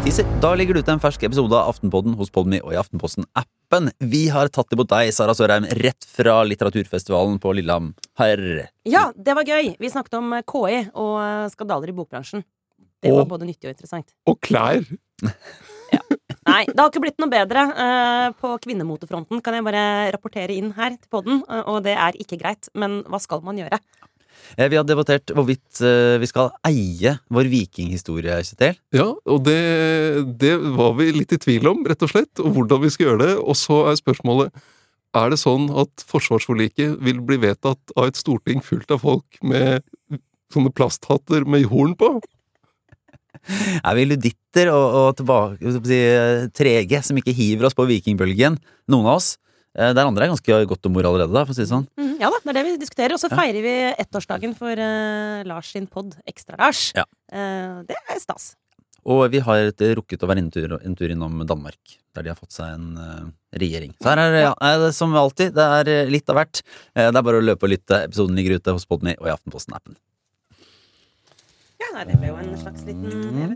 Teaser. Da ligger det ut en fersk episode av Aftenpodden hos Podme og i Aftenposten-appen. Vi har tatt imot deg, Sara Sørheim, rett fra litteraturfestivalen på Lillehammer. Ja, det var gøy. Vi snakket om KI og skandaler i bokbransjen. Det var både nyttig og interessant. Og klær. Ja. Nei, det har ikke blitt noe bedre på kvinnemotefronten, kan jeg bare rapportere inn her til podden, og det er ikke greit, men hva skal man gjøre? Vi har debattert hvorvidt vi skal eie vår vikinghistorie, Kjetil. Ja, og det var vi litt i tvil om, rett og slett, og hvordan vi skal gjøre det. Og så er spørsmålet, er det sånn at forsvarsforliket vil bli vedtatt av et storting fullt av folk med sånne plasthatter med horn på? Er vi luditter og trege som ikke hiver oss på vikingbølgen, noen av oss? Der andre er ganske godt humor allerede, da, for å si det sånn. Ja da, det er det vi diskuterer. Og så feirer vi ettårsdagen for Lars sin podd, Ekstra Lars. Ja. Det er stas. Og vi har rukket å være en tur innom Danmark, der de har fått seg en regjering. Så her er det som alltid, det er litt av hvert. Det er bare å løpe og lytte. Episoden ligger ute hos Podme og i Aftenposten-appen. Ja, nei, det ble jo en slags liten